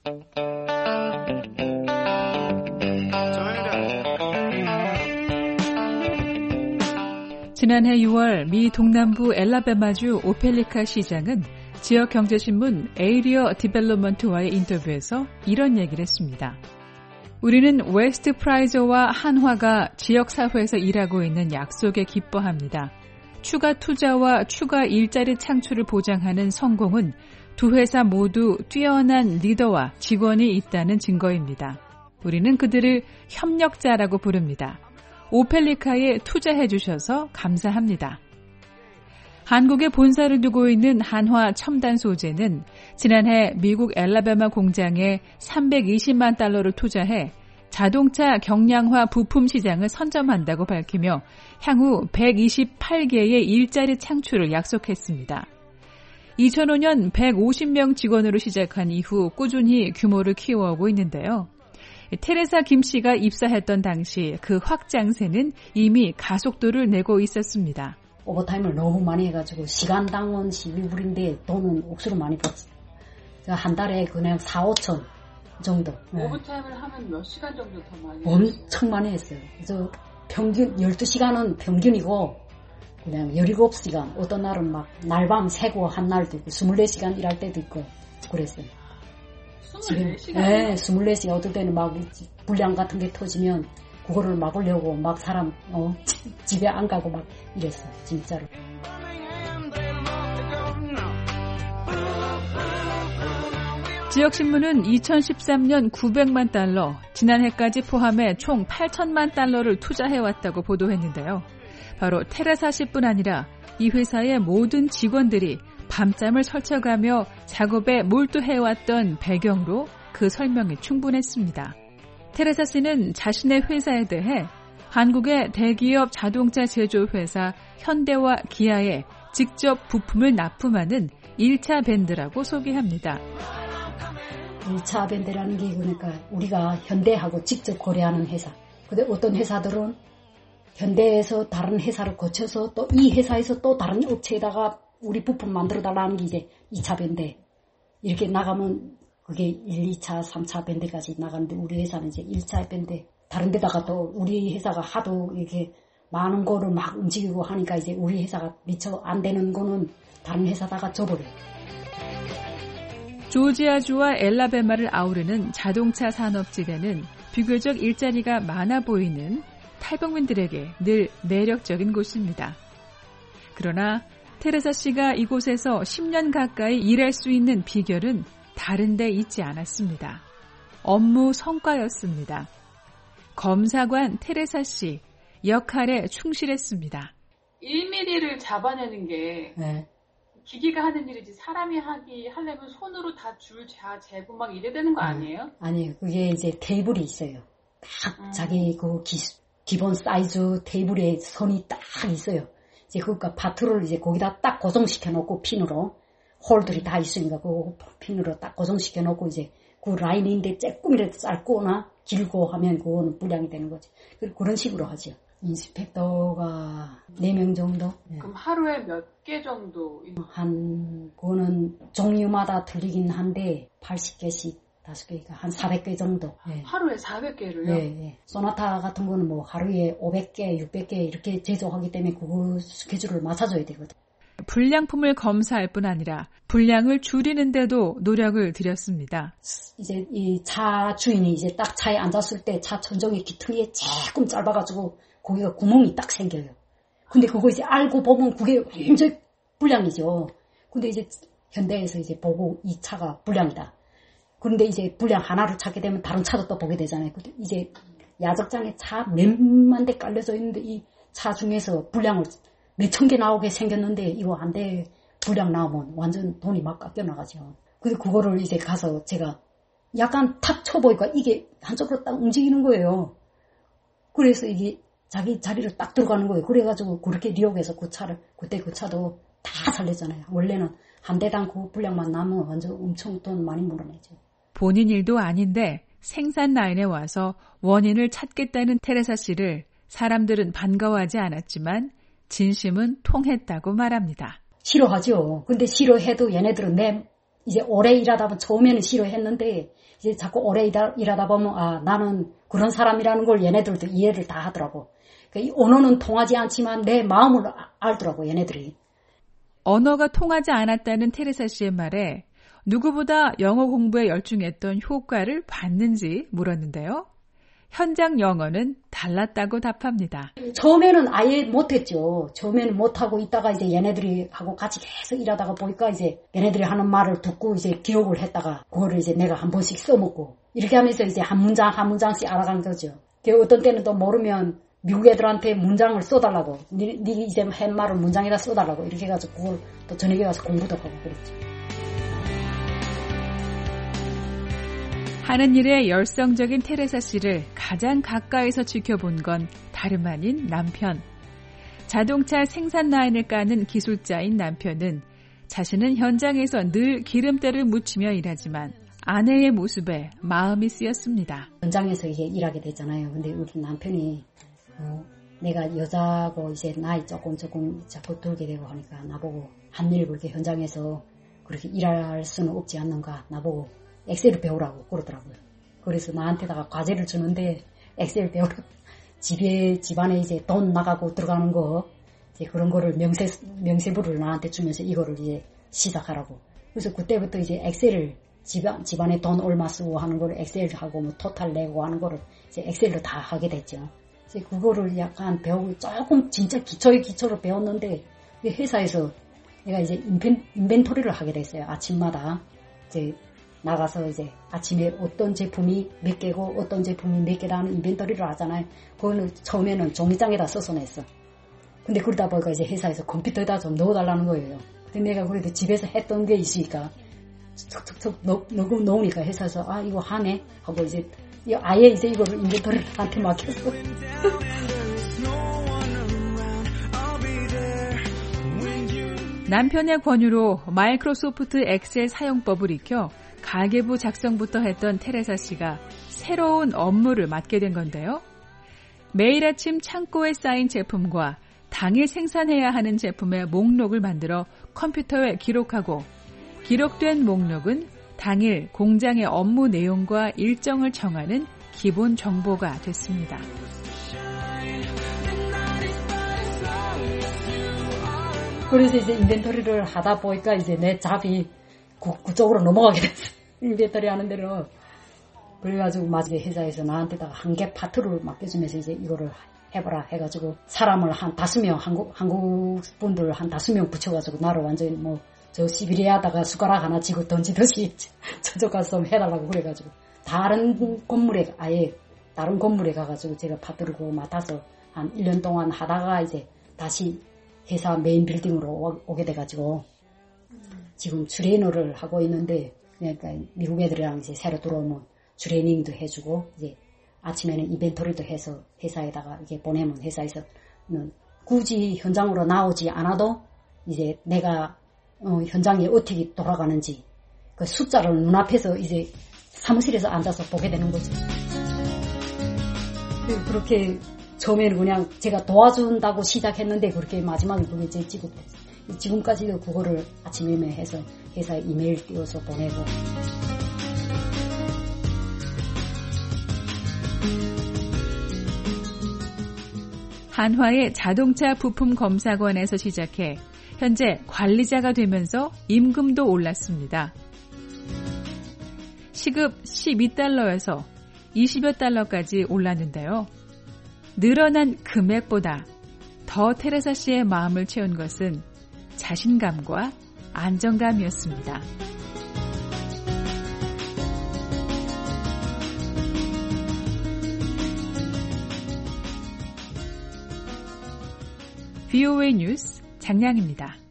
지난해 6월 미 동남부 엘라베마주 오펠리카 시장은 지역 경제신문 에이리어 디벨롭먼트와의 인터뷰에서 이런 얘기를 했습니다. 우리는 웨스트 프라이저와 한화가 지역사회에서 일하고 있는 약속에 기뻐합니다. 추가 투자와 추가 일자리 창출을 보장하는 성공은 두 회사 모두 뛰어난 리더와 직원이 있다는 증거입니다. 우리는 그들을 협력자라고 부릅니다. 오펠리카에 투자해 주셔서 감사합니다. 한국에 본사를 두고 있는 한화 첨단 소재는 지난해 미국 엘라베마 공장에 320만 달러를 투자해 자동차 경량화 부품 시장을 선점한다고 밝히며 향후 128개의 일자리 창출을 약속했습니다. 2005년 150명 직원으로 시작한 이후 꾸준히 규모를 키워오고 있는데요. 테레사 김 씨가 입사했던 당시 그 확장세는 이미 가속도를 내고 있었습니다. 오버타임을 너무 많이 해가지고 시간당 12불인데 돈은 억수로 많이 벌었어요. 한 달에 그냥 4, 5천 정도. 오버타임을 하면 몇 시간 정도 더 많이 했어요? 엄청 많이 했어요. 그래서 평균 12시간은 평균이고 그냥 17시간 어떤 날은 막 날밤 새고 한 날도 있고 24시간 일할 때도 있고 그랬어요. 24시간? 네, 24시간. 어떨 때는 막 불량 같은 게 터지면 그거를 막으려고 막 사람 집에 안 가고 막 이랬어요. 진짜로. 지역신문은 2013년 900만 달러, 지난해까지 포함해 총 8천만 달러를 투자해왔다고 보도했는데요. 바로 테레사 씨뿐 아니라 이 회사의 모든 직원들이 밤잠을 설쳐가며 작업에 몰두해왔던 배경으로 그 설명이 충분했습니다. 테레사 씨는 자신의 회사에 대해 한국의 대기업 자동차 제조회사 현대와 기아에 직접 부품을 납품하는 1차 밴드라고 소개합니다. 1차 밴드라는 게 그러니까 우리가 현대하고 직접 거래하는 회사. 근데 어떤 회사들은 현대에서 다른 회사를 거쳐서 또 이 회사에서 또 다른 업체에다가 우리 부품 만들어달라는 게 이제 2차 밴드. 이렇게 나가면 그게 1, 2차, 3차 밴드까지 나가는데 우리 회사는 이제 1차 밴드. 다른 데다가 또 우리 회사가 하도 이렇게 많은 거를 막 움직이고 하니까 이제 우리 회사가 미처 안 되는 거는 다른 회사다가 줘버려요. 조지아주와 엘라베마를 아우르는 자동차 산업지대는 비교적 일자리가 많아 보이는 탈북민들에게 늘 매력적인 곳입니다. 그러나 테레사 씨가 이곳에서 10년 가까이 일할 수 있는 비결은 다른 데 있지 않았습니다. 업무 성과였습니다. 검사관 테레사 씨 역할에 충실했습니다. 1mm를 잡아내는 게 네. 기계가 하는 일이지 사람이 하려면 손으로 다 줄 재고 막 이래야 되는 거 아니에요? 아니에요. 그게 이제 테이블이 있어요. 딱 자기 그 기본 사이즈 테이블에 선이 딱 있어요. 이제 그러니까 파트를 이제 거기다 딱 고정시켜 놓고 핀으로 홀들이 다 있으니까 그 핀으로 딱 고정시켜 놓고 이제 그 라인인데 조금이라도 짧거나 길고 하면 그거는 불량이 되는 거지. 그런 식으로 하죠. 인스펙터가 4명 정도. 그럼 하루에 몇 개 정도? 그거는 종류마다 틀리긴 한데 80개씩 5개니까 한 400개 정도. 네. 하루에 400개를요? 네. 소나타 같은 거는 뭐 하루에 500개, 600개 이렇게 제조하기 때문에 그거 스케줄을 맞춰줘야 되거든. 불량품을 검사할 뿐 아니라 불량을 줄이는 데도 노력을 들였습니다. 이제 이 차 주인이 이제 딱 차에 앉았을 때 차 천정의 기퉁이 조금 짧아가지고 거기가 구멍이 딱 생겨요. 근데 그거 이제 알고 보면 그게 완전 불량이죠. 근데 이제 현대에서 이제 보고 이 차가 불량이다. 그런데 이제 불량 하나를 찾게 되면 다른 차도 또 보게 되잖아요. 근데 이제 야적장에 차 몇만 대 깔려져 있는데 이 차 중에서 불량을 몇천 개 나오게 생겼는데 이거 안 돼. 불량 나오면 완전 돈이 막 깎여 나가죠. 근데 그거를 이제 가서 제가 약간 탁 쳐보니까 이게 한쪽으로 딱 움직이는 거예요. 그래서 이게 자기 자리를 딱 들어가는 거예요. 그래가지고 그렇게 리옥에서 그때 그 차도 다 살렸잖아요. 원래는 한 대당 그 분량만 남으면 완전 엄청 돈 많이 물어내죠. 본인 일도 아닌데 생산 라인에 와서 원인을 찾겠다는 테레사 씨를 사람들은 반가워하지 않았지만 진심은 통했다고 말합니다. 싫어하죠. 근데 싫어해도 얘네들은 내 이제 오래 일하다 보면 처음에는 싫어했는데 이제 자꾸 오래 일하다 보면 나는 그런 사람이라는 걸 얘네들도 이해를 다 하더라고. 그러니까 이 언어는 통하지 않지만 내 마음을 알더라고 얘네들이. 언어가 통하지 않았다는 테레사 씨의 말에 누구보다 영어 공부에 열중했던 효과를 봤는지 물었는데요. 현장 영어는 달랐다고 답합니다. 처음에는 아예 못했죠. 처음에는 못하고 있다가 이제 얘네들이 하고 같이 계속 일하다가 보니까 이제 얘네들이 하는 말을 듣고 이제 기록을 했다가 그거를 이제 내가 한 번씩 써먹고 이렇게 하면서 이제 한 문장씩 알아간 거죠. 어떤 때는 또 모르면 미국 애들한테 문장을 써달라고 네 이제 한 말을 문장에다 써달라고 이렇게 해가지고 그걸 또 저녁에 가서 공부도 하고 그랬죠. 하는 일에 열성적인 테레사 씨를 가장 가까이서 지켜본 건 다름 아닌 남편. 자동차 생산 라인을 까는 기술자인 남편은 자신은 현장에서 늘 기름때를 묻히며 일하지만 아내의 모습에 마음이 쓰였습니다. 현장에서 이제 일하게 됐잖아요. 근데 우리 남편이 내가 여자고 이제 나이 조금 자꾸 들게 되고 하니까 나보고 한 일 그렇게 현장에서 그렇게 일할 수는 없지 않는가 나보고 엑셀을 배우라고 그러더라고요. 그래서 나한테다가 과제를 주는데 엑셀 배우라고 집안에 이제 돈 나가고 들어가는 거 이제 그런 거를 명세부를 나한테 주면서 이거를 이제 시작하라고. 그래서 그때부터 이제 엑셀을 집안에 돈 얼마 쓰고 하는 거를 엑셀하고 뭐 토탈 내고 하는 거를 이제 엑셀로 다 하게 됐죠. 이제 그거를 약간 배우고 조금 진짜 기초로 배웠는데 회사에서 내가 이제 인벤토리를 하게 됐어요. 아침마다 이제 나가서 이제 아침에 어떤 제품이 몇 개고 어떤 제품이 몇 개라는 인벤토리를 하잖아요. 그거는 처음에는 종이장에다 써서 냈어. 근데 그러다 보니까 이제 회사에서 컴퓨터에다 좀 넣어달라는 거예요. 근데 내가 그래도 집에서 했던 게 있으니까 툭툭툭 넣으니까 회사에서 이거 하네 하고 이제 아예 이제 이거를 인벤토리를 한테 맡겼어. 남편의 권유로 마이크로소프트 엑셀 사용법을 익혀 가계부 작성부터 했던 테레사 씨가 새로운 업무를 맡게 된 건데요. 매일 아침 창고에 쌓인 제품과 당일 생산해야 하는 제품의 목록을 만들어 컴퓨터에 기록하고 기록된 목록은 당일 공장의 업무 내용과 일정을 정하는 기본 정보가 됐습니다. 그래서 이제 인벤토리를 하다 보니까 이제 내 잡이 그쪽으로 넘어가게 됐어. 인벤토리 하는 대로. 그래가지고 마지막에 회사에서 나한테다가 한 개 파트를 맡겨주면서 이제 이거를 해보라 해가지고 사람을 한 5명 한국 분들 한 5명 붙여가지고 나를 완전히 뭐 저 시베리아다가 숟가락 하나 쥐고 던지듯이 저쪽 가서 좀 해달라고 그래가지고 다른 건물에 가가지고 제가 파트를 맡아서 한 1년 동안 하다가 이제 다시 회사 메인 빌딩으로 오게 돼가지고 지금 트레이너를 하고 있는데 그러니까 미국 애들이랑 이제 새로 들어오면 트레이닝도 해주고 이제 아침에는 이벤토리도 해서 회사에다가 이렇게 보내면 회사에서는 굳이 현장으로 나오지 않아도 이제 내가 현장이 어떻게 돌아가는지 그 숫자를 눈앞에서 이제 사무실에서 앉아서 보게 되는 거죠. 그렇게 처음에는 그냥 제가 도와준다고 시작했는데 그렇게 마지막에 그게 제 직업됐어요. 지금까지도 그거를 아침에 해서 회사에 이메일 띄워서 보내고. 한화의 자동차 부품 검사관에서 시작해 현재 관리자가 되면서 임금도 올랐습니다. 시급 12달러에서 20여 달러까지 올랐는데요. 늘어난 금액보다 더 테레사 씨의 마음을 채운 것은 자신감과 안정감이었습니다. VOA 뉴스 장량입니다.